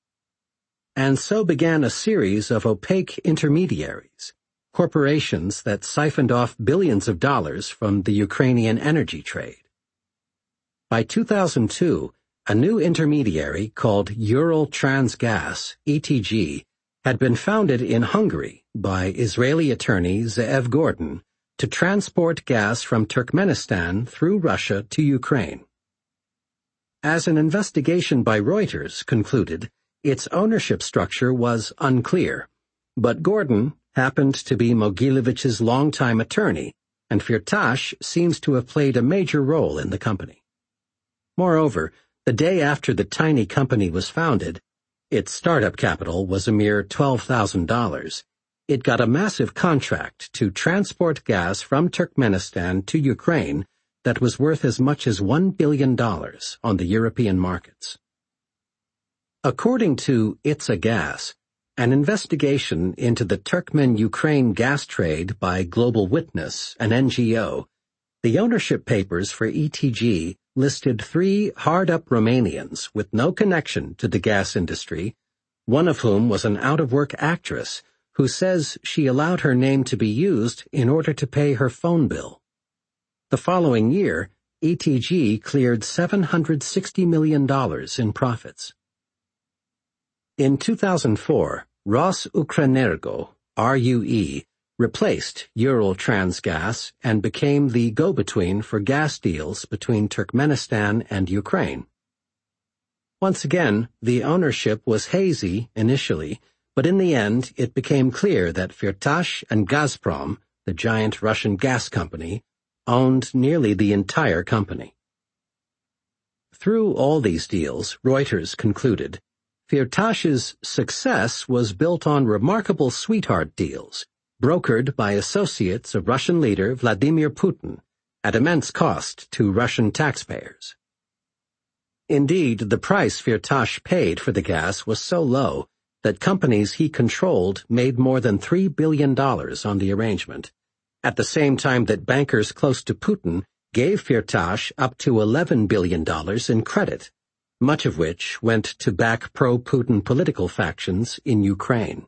And so began a series of opaque intermediaries, corporations that siphoned off billions of dollars from the Ukrainian energy trade. By 2002, a new intermediary called Ural Transgas, ETG, had been founded in Hungary by Israeli attorney Ze'ev Gordon to transport gas from Turkmenistan through Russia to Ukraine. As an investigation by Reuters concluded, its ownership structure was unclear, but Gordon happened to be Mogilevich's longtime attorney, and Firtash seems to have played a major role in the company. Moreover, the day after the tiny company was founded, its startup capital was a mere $12,000. It got a massive contract to transport gas from Turkmenistan to Ukraine that was worth as much as $1 billion on the European markets. According to Itza Gas, an investigation into the Turkmen-Ukraine gas trade by Global Witness, an NGO, the ownership papers for ETG listed 3 hard-up Romanians with no connection to the gas industry, one of whom was an out-of-work actress who says she allowed her name to be used in order to pay her phone bill. The following year, ETG cleared $760 million in profits. In 2004, Rosukrenergo, RUE, replaced Ural Transgas and became the go-between for gas deals between Turkmenistan and Ukraine. Once again, the ownership was hazy initially, but in the end it became clear that Firtash and Gazprom, the giant Russian gas company, owned nearly the entire company. Through all these deals, Reuters concluded, Firtash's success was built on remarkable sweetheart deals, brokered by associates of Russian leader Vladimir Putin, at immense cost to Russian taxpayers. Indeed, the price Firtash paid for the gas was so low that companies he controlled made more than $3 billion on the arrangement, at the same time that bankers close to Putin gave Firtash up to $11 billion in credit, much of which went to back pro-Putin political factions in Ukraine.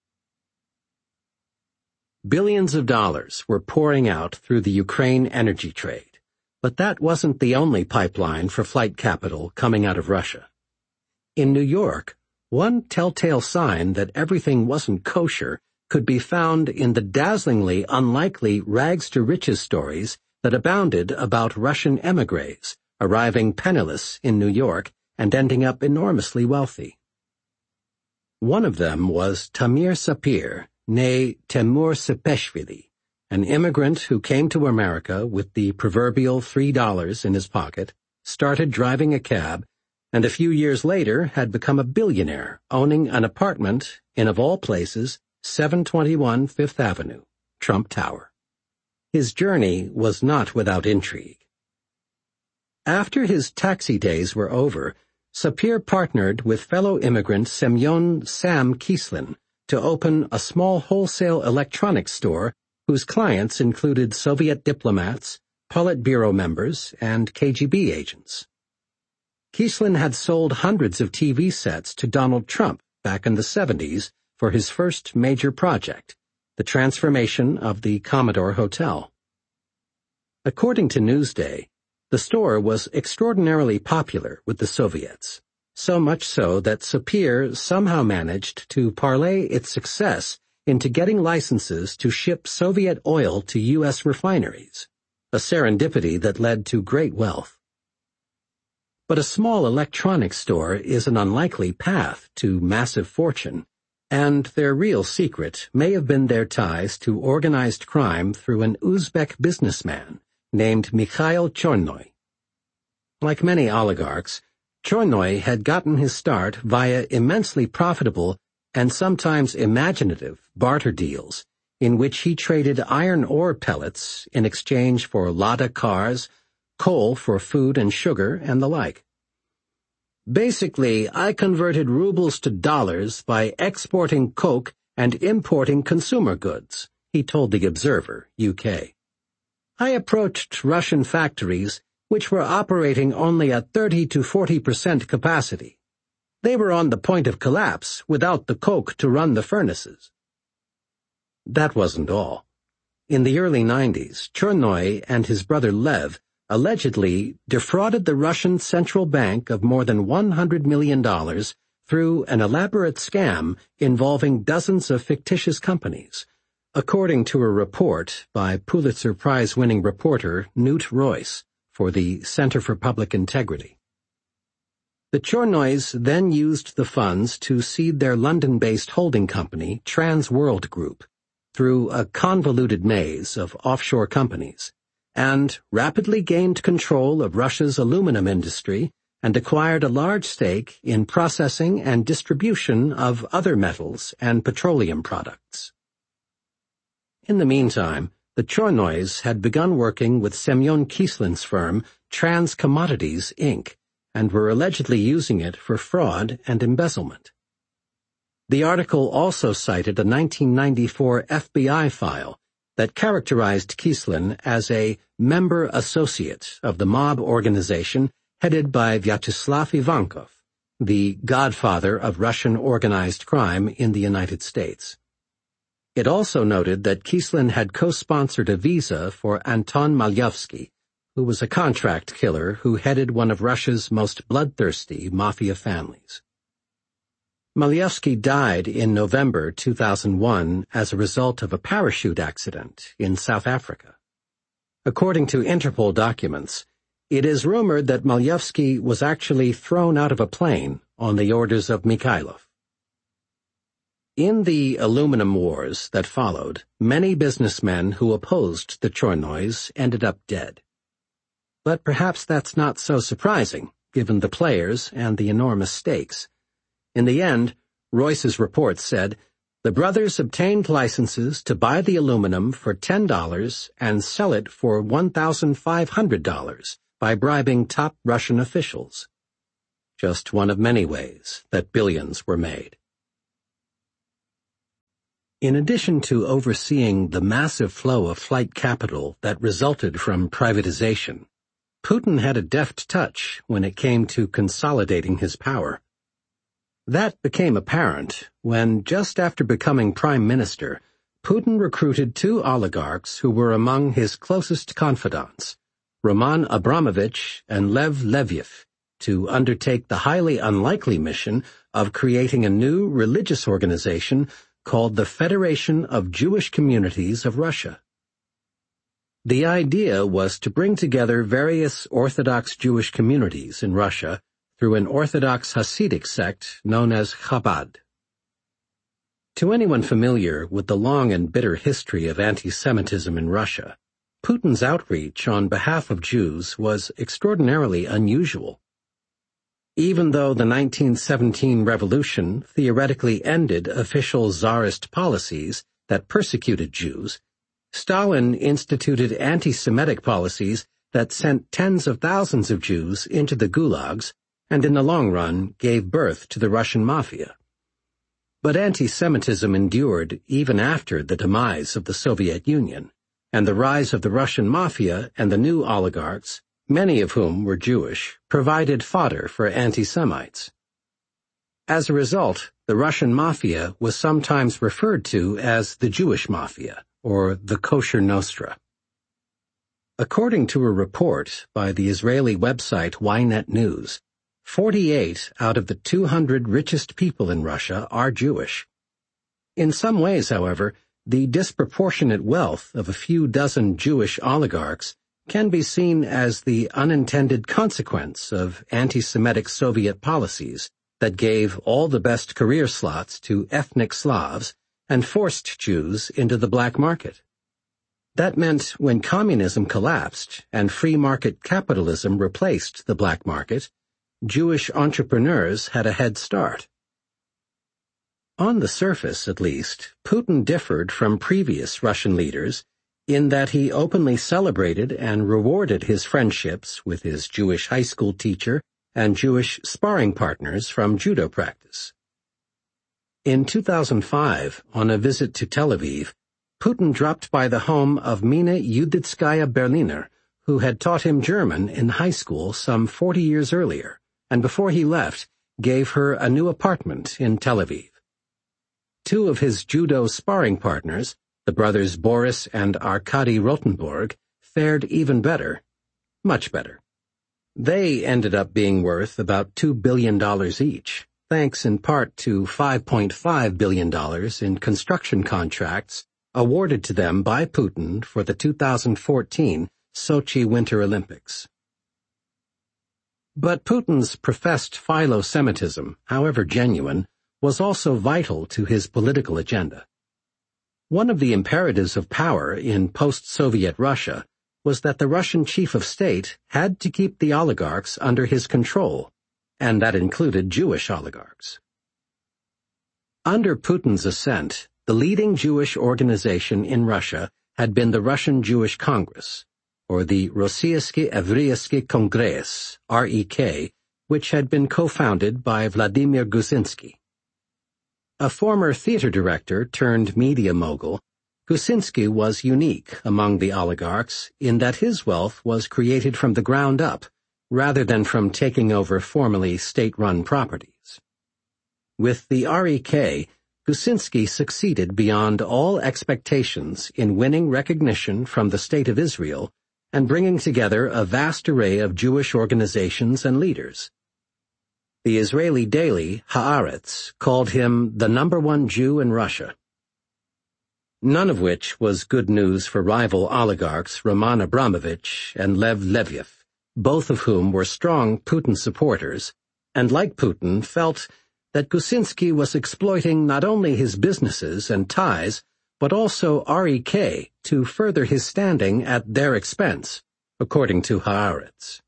Billions of dollars were pouring out through the Ukraine energy trade, but that wasn't the only pipeline for flight capital coming out of Russia. In New York, one telltale sign that everything wasn't kosher could be found in the dazzlingly unlikely rags-to-riches stories that abounded about Russian émigrés arriving penniless in New York and ending up enormously wealthy. One of them was Tamir Sapir, née Temur Sepeshvili, an immigrant who came to America with the proverbial $3 in his pocket, started driving a cab, and a few years later had become a billionaire, owning an apartment in, of all places, 721 Fifth Avenue, Trump Tower. His journey was not without intrigue. After his taxi days were over, Sapir partnered with fellow immigrant Semyon Sam Kislin to open a small wholesale electronics store whose clients included Soviet diplomats, Politburo members, and KGB agents. Kislin had sold hundreds of TV sets to Donald Trump back in the 70s for his first major project, the transformation of the Commodore Hotel. According to Newsday, the store was extraordinarily popular with the Soviets, so much so that Sapir somehow managed to parlay its success into getting licenses to ship Soviet oil to U.S. refineries, a serendipity that led to great wealth. But a small electronics store is an unlikely path to massive fortune, and their real secret may have been their ties to organized crime through an Uzbek businessman named Mikhail Chornoy. Like many oligarchs, Chornoy had gotten his start via immensely profitable and sometimes imaginative barter deals in which he traded iron ore pellets in exchange for Lada cars, coal for food and sugar, and the like. Basically, I converted rubles to dollars by exporting coke and importing consumer goods, he told the Observer, UK. I approached Russian factories which were operating only at 30 to 40% capacity. They were on the point of collapse without the coke to run the furnaces. That wasn't all. In the early 90s, Chornoy and his brother Lev allegedly defrauded the Russian Central Bank of more than $100 million through an elaborate scam involving dozens of fictitious companies, according to a report by Pulitzer Prize-winning reporter Knut Royce for the Center for Public Integrity. The Chornoys then used the funds to seed their London-based holding company, Trans World Group, through a convoluted maze of offshore companies, and rapidly gained control of Russia's aluminum industry and acquired a large stake in processing and distribution of other metals and petroleum products. In the meantime, the Chornoys had begun working with Semyon Kislin's firm, Trans Commodities, Inc., and were allegedly using it for fraud and embezzlement. The article also cited a 1994 FBI file that characterized Kislin as a member associate of the mob organization headed by Vyacheslav Ivankov, the godfather of Russian organized crime in the United States. It also noted that Kislin had co-sponsored a visa for Anton Malyovsky, who was a contract killer who headed one of Russia's most bloodthirsty mafia families. Malyovsky died in November 2001 as a result of a parachute accident in South Africa. According to Interpol documents, it is rumored that Malyovsky was actually thrown out of a plane on the orders of Mikhailov. In the aluminum wars that followed, many businessmen who opposed the Chornoys ended up dead. But perhaps that's not so surprising, given the players and the enormous stakes. In the end, Royce's report said, the brothers obtained licenses to buy the aluminum for $10 and sell it for $1,500 by bribing top Russian officials. Just one of many ways that billions were made. In addition to overseeing the massive flow of flight capital that resulted from privatization, Putin had a deft touch when it came to consolidating his power. That became apparent when, just after becoming prime minister, Putin recruited two oligarchs who were among his closest confidants, Roman Abramovich and Lev Leviev, to undertake the highly unlikely mission of creating a new religious organization called the Federation of Jewish Communities of Russia. The idea was to bring together various Orthodox Jewish communities in Russia through an Orthodox Hasidic sect known as Chabad. To anyone familiar with the long and bitter history of anti-Semitism in Russia, Putin's outreach on behalf of Jews was extraordinarily unusual. Even though the 1917 revolution theoretically ended official Tsarist policies that persecuted Jews, Stalin instituted anti-Semitic policies that sent tens of thousands of Jews into the gulags and in the long run gave birth to the Russian mafia. But anti-Semitism endured even after the demise of the Soviet Union and the rise of the Russian mafia and the new oligarchs, many of whom were Jewish, provided fodder for anti-Semites. As a result, the Russian mafia was sometimes referred to as the Jewish mafia, or the Kosher Nostra. According to a report by the Israeli website Ynet News, 48 out of the 200 richest people in Russia are Jewish. In some ways, however, the disproportionate wealth of a few dozen Jewish oligarchs can be seen as the unintended consequence of anti-Semitic Soviet policies that gave all the best career slots to ethnic Slavs and forced Jews into the black market. That meant when communism collapsed and free market capitalism replaced the black market, Jewish entrepreneurs had a head start. On the surface, at least, Putin differed from previous Russian leaders in that he openly celebrated and rewarded his friendships with his Jewish high school teacher and Jewish sparring partners from judo practice. In 2005, on a visit to Tel Aviv, Putin dropped by the home of Mina Yuditskaya Berliner, who had taught him German in high school some 40 years earlier, and before he left, gave her a new apartment in Tel Aviv. Two of his judo sparring partners, the brothers Boris and Arkady Rotenborg, fared even better, much better. They ended up being worth about $2 billion each, thanks in part to $5.5 billion in construction contracts awarded to them by Putin for the 2014 Sochi Winter Olympics. But Putin's professed philo-Semitism, however genuine, was also vital to his political agenda. One of the imperatives of power in post-Soviet Russia was that the Russian chief of state had to keep the oligarchs under his control, and that included Jewish oligarchs. Under Putin's ascent, the leading Jewish organization in Russia had been the Russian Jewish Congress, or the Rossiyskiy Evreysskiy Kongress, REK, which had been co-founded by Vladimir Gusinsky. A former theater director turned media mogul, Gusinsky was unique among the oligarchs in that his wealth was created from the ground up, rather than from taking over formerly state-run properties. With the REK, Gusinsky succeeded beyond all expectations in winning recognition from the State of Israel and bringing together a vast array of Jewish organizations and leaders. The Israeli daily Haaretz called him the #1 Jew in Russia. None of which was good news for rival oligarchs Roman Abramovich and Lev Leviev, both of whom were strong Putin supporters, and like Putin felt that Gusinsky was exploiting not only his businesses and ties, but also REK to further his standing at their expense, according to Haaretz.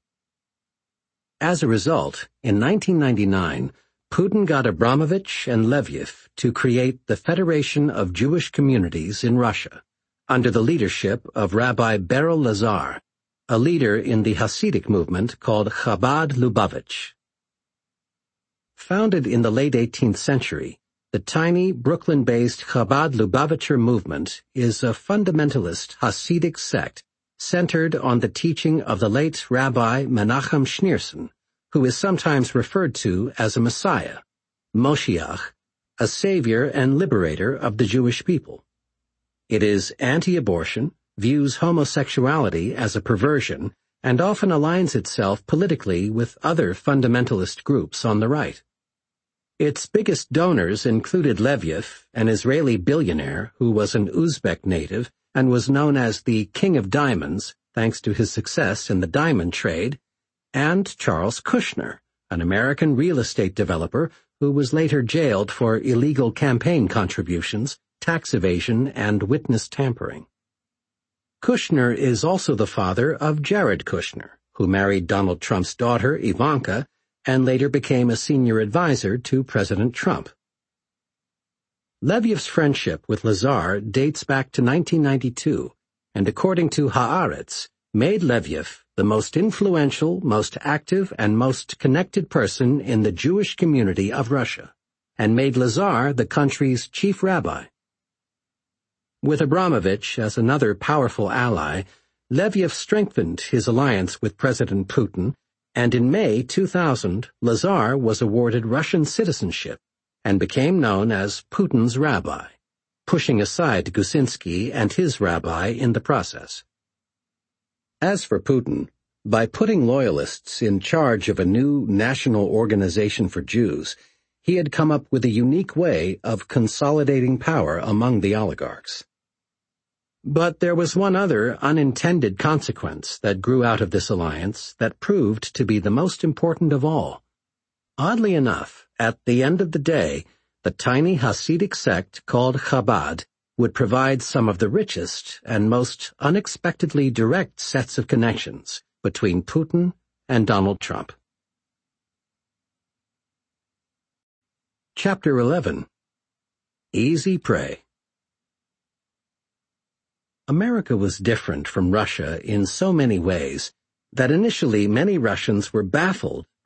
As a result, in 1999, Putin got Abramovich and Leviev to create the Federation of Jewish Communities in Russia, under the leadership of Rabbi Beryl Lazar, a leader in the Hasidic movement called Chabad Lubavitch. Founded in the late 18th century, the tiny Brooklyn-based Chabad Lubavitcher movement is a fundamentalist Hasidic sect centered on the teaching of the late Rabbi Menachem Schneerson, who is sometimes referred to as a Messiah, Moshiach, a savior and liberator of the Jewish people. It is anti-abortion, views homosexuality as a perversion, and often aligns itself politically with other fundamentalist groups on the right. Its biggest donors included Leviev, an Israeli billionaire who was an Uzbek native and was known as the King of Diamonds thanks to his success in the diamond trade, and Charles Kushner, an American real estate developer who was later jailed for illegal campaign contributions, tax evasion, and witness tampering. Kushner is also the father of Jared Kushner, who married Donald Trump's daughter, Ivanka, and later became a senior advisor to President Trump. Leviev's friendship with Lazar dates back to 1992, and according to Haaretz, made Leviev the most influential, most active, and most connected person in the Jewish community of Russia, and made Lazar the country's chief rabbi. With Abramovich as another powerful ally, Leviev strengthened his alliance with President Putin, and in May 2000, Lazar was awarded Russian citizenship and became known as Putin's rabbi, pushing aside Gusinsky and his rabbi in the process. As for Putin, by putting loyalists in charge of a new national organization for Jews, he had come up with a unique way of consolidating power among the oligarchs. But there was one other unintended consequence that grew out of this alliance that proved to be the most important of all. Oddly enough, at the end of the day, the tiny Hasidic sect called Chabad would provide some of the richest and most unexpectedly direct sets of connections between Putin and Donald Trump. Chapter 11. Easy Prey. America was different from Russia in so many ways that initially many Russians were baffled